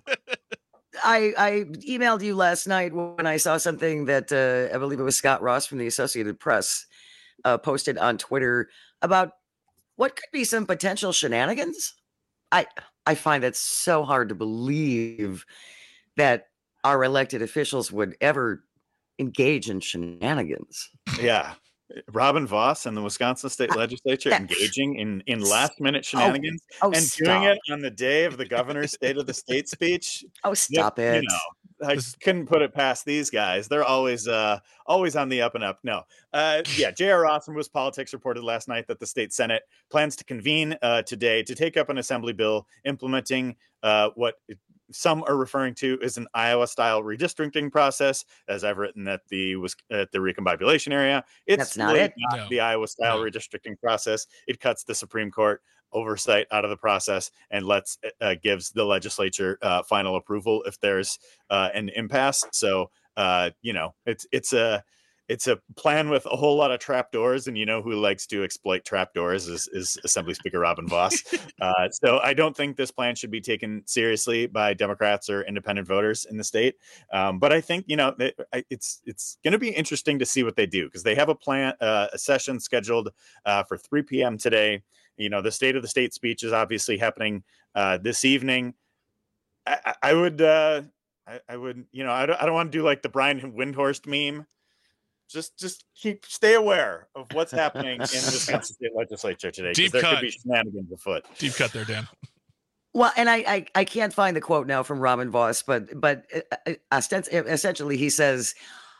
I, I emailed you last night when I saw something that uh, I believe it was Scott Ross from the Associated Press Uh, posted on Twitter about what could be some potential shenanigans. I I find it so hard to believe that our elected officials would ever engage in shenanigans. Yeah. Robin Voss and the Wisconsin State Legislature engaging in, in last minute shenanigans oh, oh, and stop. doing it on the day of the governor's State of the State speech. Oh, stop you, it. You know, I couldn't put it past these guys. They're always uh, always on the up and up. No. Uh, yeah, J R Ross from Moose Politics reported last night that the state Senate plans to convene uh, today to take up an assembly bill implementing uh, what some are referring to as an Iowa-style redistricting process, as I've written at the at the recombobulation area. It's That's not really it. not No. the Iowa-style No. redistricting process. It cuts the Supreme Court oversight out of the process and lets uh, gives the legislature uh, final approval if there's uh, an impasse. So uh, you know, it's it's a it's a plan with a whole lot of trapdoors, and you know who likes to exploit trapdoors is, is Assembly Speaker Robin Voss. Uh, so I don't think this plan should be taken seriously by Democrats or independent voters in the state. Um, but I think, you know, it, it's it's going to be interesting to see what they do, because they have a plan, uh, a session scheduled uh, for three p.m. today. You know, the State of the State speech is obviously happening uh, this evening. I, I would, uh, I, I would, you know, I don't, I don't want to do like the Brian Windhorst meme. Just, just keep stay aware of what's happening in the Wisconsin State Legislature today, because Deep there cut. could be shenanigans afoot. Deep cut there, Dan. Well, and I, I, I can't find the quote now from Robin Voss, but but uh, ostens- essentially he says,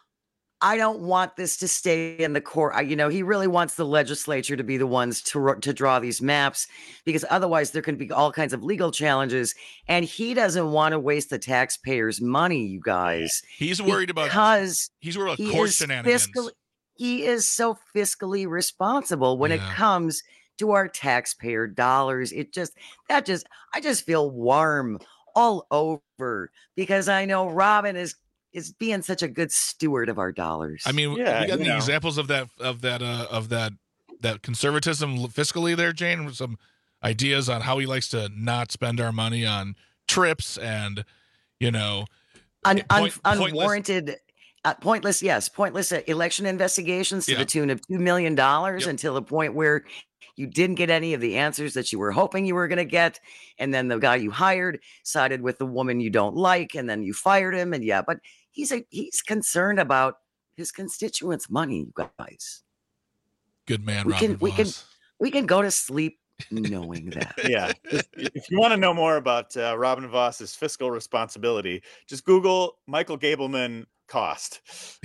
I don't want this to stay in the court. I, you know, he really wants the legislature to be the ones to to draw these maps, because otherwise there can be all kinds of legal challenges, and he doesn't want to waste the taxpayers' money, you guys. He's worried about because he's worried about he court is shenanigans. fiscally- he is so fiscally responsible when it Yeah. comes to our taxpayer dollars. It just that just I just feel warm all over, because I know Robin is is being such a good steward of our dollars. I mean, Yeah, you got you any know. examples of that of that uh, of that that conservatism fiscally there, Jane? Some ideas on how he likes to not spend our money on trips and, you know, Un, un, point- pointless- unwarranted, uh, pointless, yes, pointless uh, election investigations to Yeah. the tune of two million dollars Yep. until the point where you didn't get any of the answers that you were hoping you were going to get. And then the guy you hired sided with the woman you don't like, and then you fired him. And yeah, but he's a, he's concerned about his constituents' money, you guys. good man, We Robin can, we can, Voss. we can go to sleep knowing that. Yeah. Just- if you want to know more about uh, Robin Voss's fiscal responsibility, just Google Michael Gableman cost.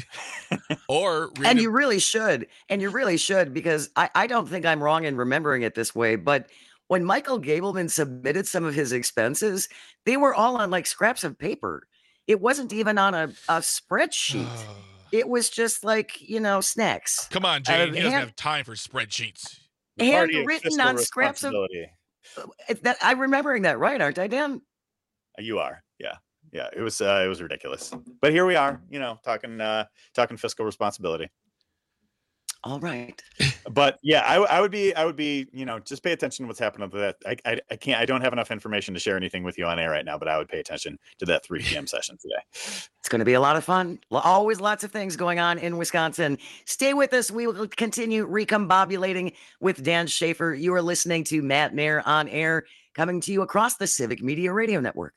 Or read And it- you really should. And you really should, because I, I don't think I'm wrong in remembering it this way. But when Michael Gableman submitted some of his expenses, they were all on like scraps of paper. It wasn't even on a, a spreadsheet. It was just like, you know, snacks. Come on, Out Jane. of He doesn't hand- have time for spreadsheets. The party of handwritten fiscal on scraps of responsibility. If that. I'm remembering that right, aren't I, Dan? You are. Yeah. Yeah. It was uh, it was ridiculous. But here we are, you know, talking uh talking fiscal responsibility. All right. But yeah, I, I would be I would be, you know, just pay attention to what's happening to that. I, I I can't I don't have enough information to share anything with you on air right now, but I would pay attention to that three p.m. session today. It's going to be a lot of fun. Lo- Always lots of things going on in Wisconsin. Stay with us. We will continue recombobulating with Dan Schaefer. You are listening to Matt Mayer on Air, coming to you across the Civic Media Radio Network.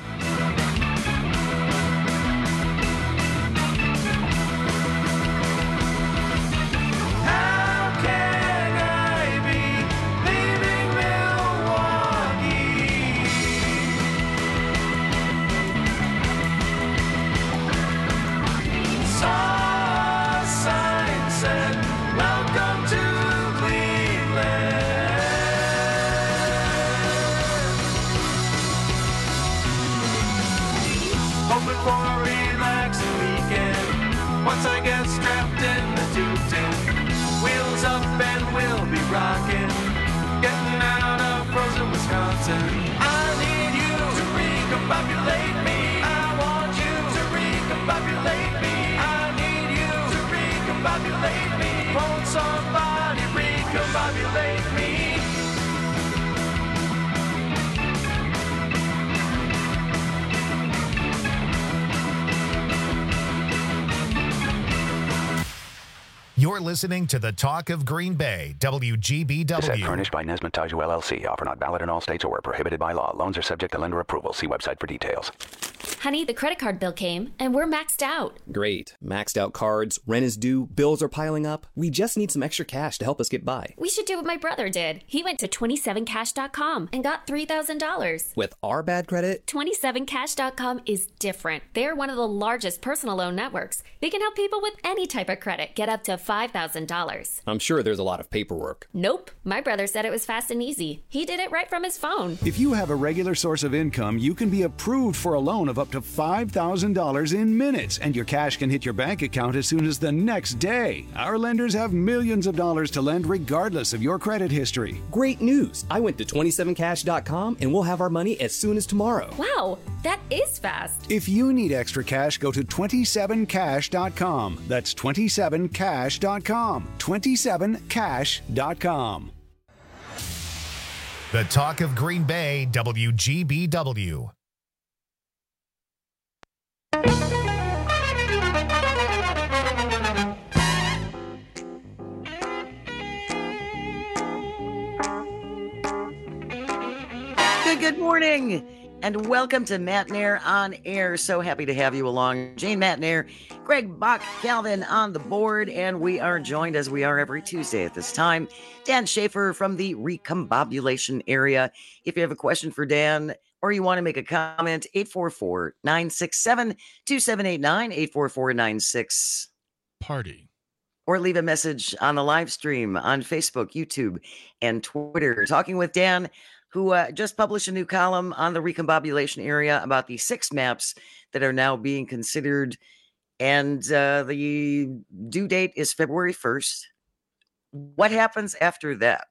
How can I be leaving Milwaukee? Saw a sign said, "Welcome to Cleveland." Hoping for a relaxing weekend. Once I get strapped in the two-ten, wheels up and we'll be rocking. Getting out of frozen Wisconsin. I need you to recombobulate me. I want you to recombobulate me. I need you to recombobulate me. Won't somebody recombobulate me? You're listening to the Talk of Green Bay, W G B W. Asset furnished by Nesmith Taju L L C. Offer not valid in all states or prohibited by law. Loans are subject to lender approval. See website for details. Honey, the credit card bill came, and we're maxed out. Great. Maxed out cards, rent is due, bills are piling up. We just need some extra cash to help us get by. We should do what my brother did. He went to twenty-seven cash dot com and got three thousand dollars. With our bad credit? twenty-seven cash dot com is different. They're one of the largest personal loan networks. They can help people with any type of credit get up to five thousand dollars. I'm sure there's a lot of paperwork. Nope. My brother said it was fast and easy. He did it right from his phone. If you have a regular source of income, you can be approved for a loan of up to five thousand dollars in minutes, and your cash can hit your bank account as soon as the next day. Our lenders have millions of dollars to lend regardless of your credit history. Great news! I went to twenty-seven cash dot com and we'll have our money as soon as tomorrow. Wow, that is fast. If you need extra cash, go to twenty-seven cash dot com. That's twenty-seven cash dot com. twenty-seven cash dot com. The Talk of Green Bay, W G B W. Good, good morning, and welcome to Matt Nair on Air. So happy to have you along. Jane Matt Nair, Greg Bach, Calvin on the board, and we are joined, as we are every Tuesday at this time, Dan Schaefer from the Recombobulation area. If you have a question for Dan or you want to make a comment, eight four four, nine six seven, two seven eight nine, eight four four nine six. Party. Or leave a message on the live stream on Facebook, YouTube, and Twitter. Talking with Dan, who uh, just published a new column on the Recombobulation area about the six maps that are now being considered. And uh, the due date is February first. What happens after that?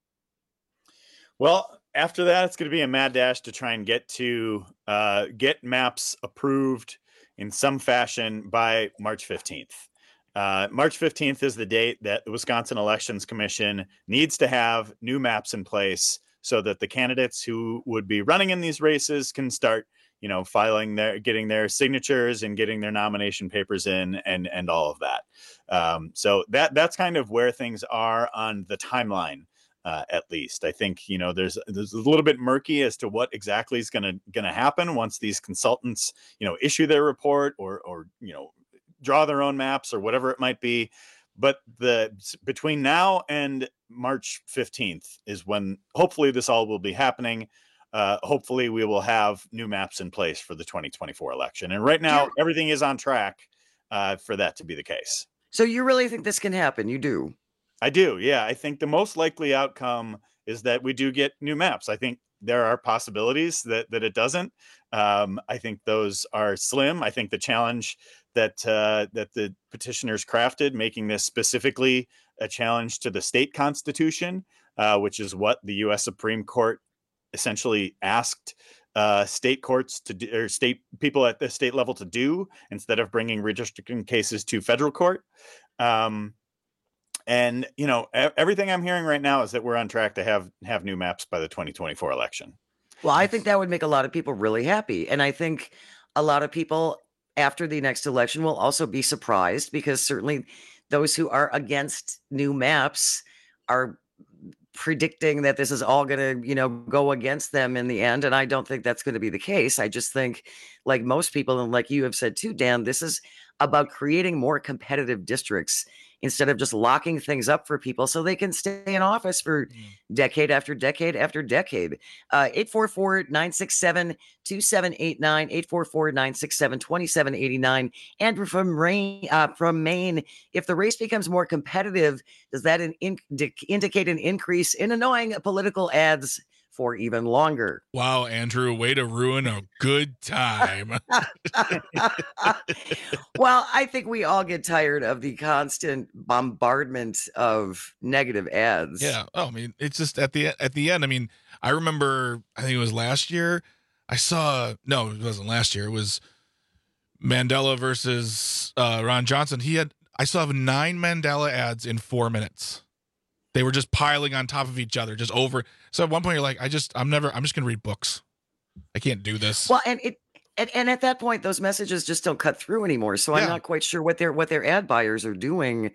Well, after that, it's going to be a mad dash to try and get to uh, get maps approved in some fashion by March fifteenth. Uh, March fifteenth is the date that the Wisconsin Elections Commission needs to have new maps in place so that the candidates who would be running in these races can start, you know, filing their, getting their signatures and getting their nomination papers in, and and all of that. Um, so that that's kind of where things are on the timeline. Uh, at least I think, you know, there's there's a little bit murky as to what exactly is going to going to happen once these consultants, you know, issue their report or or you know, draw their own maps or whatever it might be. But the between now and March fifteenth is when hopefully this all will be happening. Uh, hopefully we will have new maps in place for the twenty twenty-four election. And right now, everything is on track uh, for that to be the case. So you really think this can happen? You do? I do. Yeah. I think the most likely outcome is that we do get new maps. I think there are possibilities that, that it doesn't. Um, I think those are slim. I think the challenge that uh, that the petitioners crafted, making this specifically a challenge to the state constitution, uh, which is what the U S Supreme Court essentially asked uh, state courts to do, or state people at the state level to do, instead of bringing redistricting cases to federal court. Um, and, you know, everything I'm hearing right now is that we're on track to have have new maps by the twenty twenty-four election. Well, I think that would make a lot of people really happy. And I think a lot of people after the next election will also be surprised, because certainly those who are against new maps are predicting that this is all going to, you know, go against them in the end. And I don't think that's going to be the case. I just think, like most people, and like you have said too, Dan, this is about creating more competitive districts instead of just locking things up for people so they can stay in office for decade after decade after decade. Uh, eight four four, nine six seven, two seven eight nine, eight four four, nine six seven, two seven eight nine. Andrew from, Rain, uh, from Maine, if the race becomes more competitive, does that in, in, indicate an increase in annoying political ads for even longer? Wow, Andrew, way to ruin a good time. Well, I think we all get tired of the constant bombardment of negative ads. Yeah. Oh, I mean, it's just at the at the end. I mean, I remember, I think it was last year, I saw, no, it wasn't last year. It was Mandela versus uh, Ron Johnson. He had, I saw nine Mandela ads in four minutes. They were just piling on top of each other, just over. So at one point you're like, I just, I'm never, I'm just going to read books. I can't do this. Well, and it, and, and at that point, those messages just don't cut through anymore. So yeah. I'm not quite sure what their, what their ad buyers are doing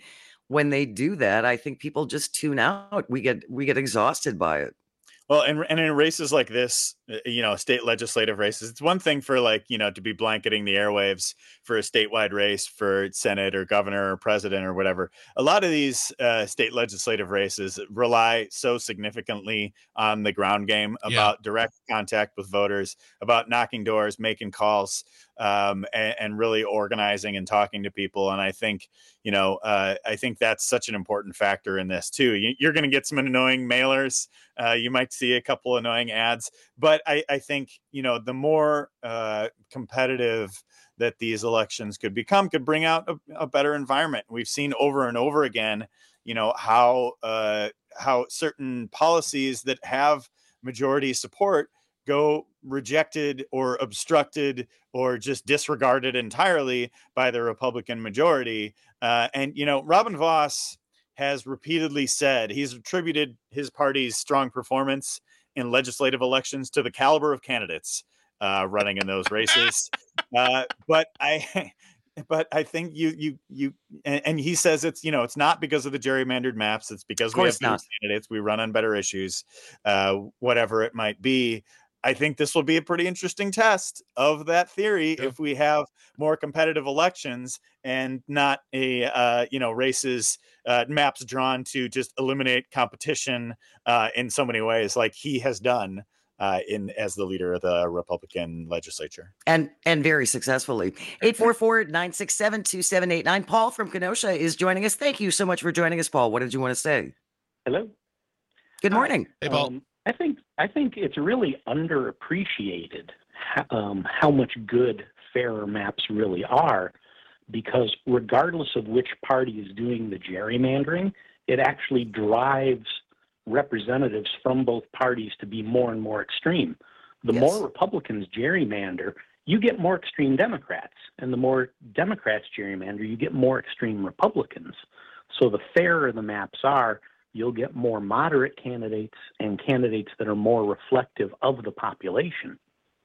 when they do that, I think people just tune out. We get we get exhausted by it. Well, and, and in races like this, you know, state legislative races, it's one thing for like, you know, to be blanketing the airwaves for a statewide race for Senate or governor or president or whatever. A lot of these uh, state legislative races rely so significantly on the ground game about yeah. direct contact with voters, about knocking doors, making calls, um, and, and really organizing and talking to people. And I think, you know, uh, I think that's such an important factor in this too. You, you're going to get some annoying mailers. Uh, you might see a couple annoying ads, but I, I think, you know, the more uh, competitive that these elections could become could bring out a, a better environment. We've seen over and over again, you know, how uh, how certain policies that have majority support go rejected or obstructed or just disregarded entirely by the Republican majority. Uh, and, you know, Robin Vos has repeatedly said he's attributed his party's strong performance in legislative elections to the caliber of candidates uh, running in those races. Uh, but I, but I think you, you, you, and, and he says it's, you know, it's not because of the gerrymandered maps. It's because we have better candidates. We run on better issues, uh, whatever it might be. I think this will be a pretty interesting test of that theory yeah. if we have more competitive elections and not a, uh, you know, races, uh, maps drawn to just eliminate competition uh, in so many ways like he has done uh, in as the leader of the Republican legislature. And and very successfully. eight four four, nine six seven, two seven eight nine. Paul from Kenosha is joining us. Thank you so much for joining us, Paul. What did you want to say? Hello. Good morning. Hey, Paul. Um, I think I think it's really underappreciated how, um, how much good fairer maps really are, because regardless of which party is doing the gerrymandering, it actually drives representatives from both parties to be more and more extreme. The yes. more Republicans gerrymander, you get more extreme Democrats, and the more Democrats gerrymander, you get more extreme Republicans. So the fairer the maps are, you'll get more moderate candidates and candidates that are more reflective of the population.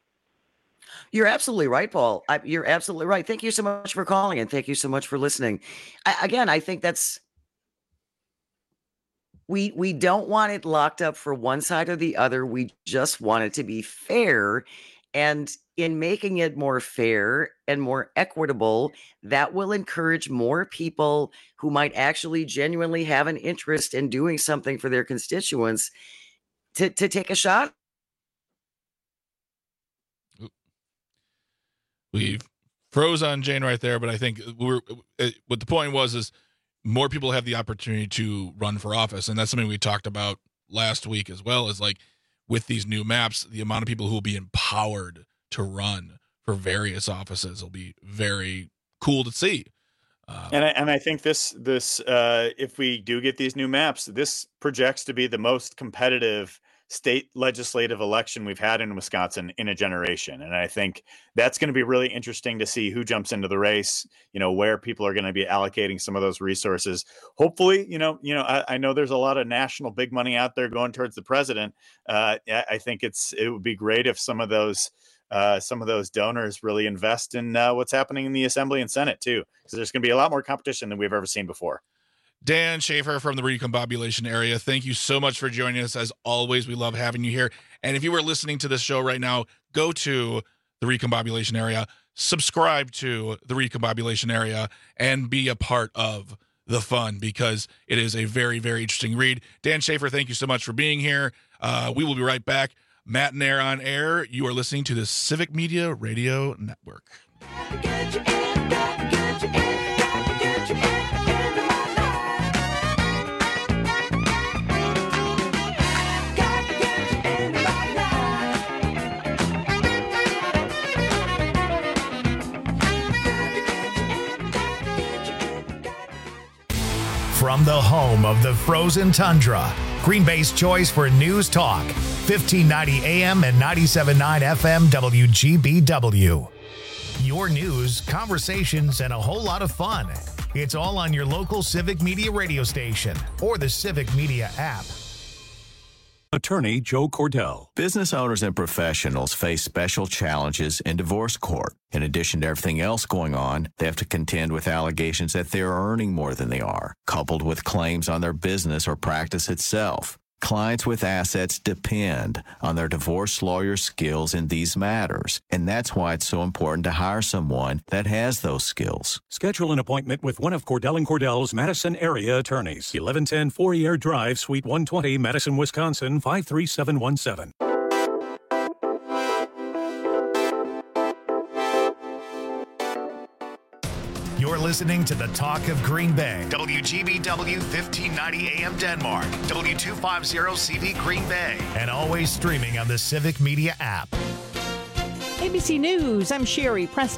You're absolutely right, Paul. I, you're absolutely right. Thank you so much for calling, and thank you so much for listening. I, again, I think that's we we don't want it locked up for one side or the other. We just want it to be fair, and in making it more fair and more equitable, that will encourage more people who might actually genuinely have an interest in doing something for their constituents to, to take a shot. We froze on Jane right there, but I think we're, what the point was is more people have the opportunity to run for office. And that's something we talked about last week as well, is like with these new maps, the amount of people who will be empowered to run for various offices will be very cool to see. Uh, and I, and I think this this uh, if we do get these new maps, this projects to be the most competitive state legislative election we've had in Wisconsin in a generation. And I think that's going to be really interesting to see who jumps into the race, you know, where people are going to be allocating some of those resources. Hopefully, you know, you know, I, I know there's a lot of national big money out there going towards the president. Uh, I think it's it would be great if some of those Uh, some of those donors really invest in uh, what's happening in the Assembly and Senate too, because there's going to be a lot more competition than we've ever seen before. Dan Schaefer from the Recombobulation area, thank you so much for joining us. As always, we love having you here. And if you were listening to this show right now, go to the Recombobulation area, subscribe to the Recombobulation area, and be a part of the fun, because it is a very, very interesting read. Dan Schaefer, thank you so much for being here. Uh, we will be right back. Matt and Air on air. You are listening to the Civic Media Radio Network. From the home of the frozen tundra, Green Bay's choice for news talk, fifteen ninety A M and ninety-seven point nine F M W G B W. Your news, conversations, and a whole lot of fun. It's all on your local Civic Media radio station or the Civic Media app. Attorney Joe Cordell. Business owners and professionals face special challenges in divorce court. In addition to everything else going on, they have to contend with allegations that they are earning more than they are, coupled with claims on their business or practice itself. Clients with assets depend on their divorce lawyer's skills in these matters, and that's why it's so important to hire someone that has those skills. Schedule an appointment with one of Cordell and Cordell's Madison area attorneys. eleven ten Fourier Drive, Suite one twenty, Madison, Wisconsin, five three seven one seven. You're listening to the Talk of Green Bay. W G B W fifteen ninety A M Denmark. W two fifty C V Green Bay. And always streaming on the Civic Media app. A B C News, I'm Sherry Preston.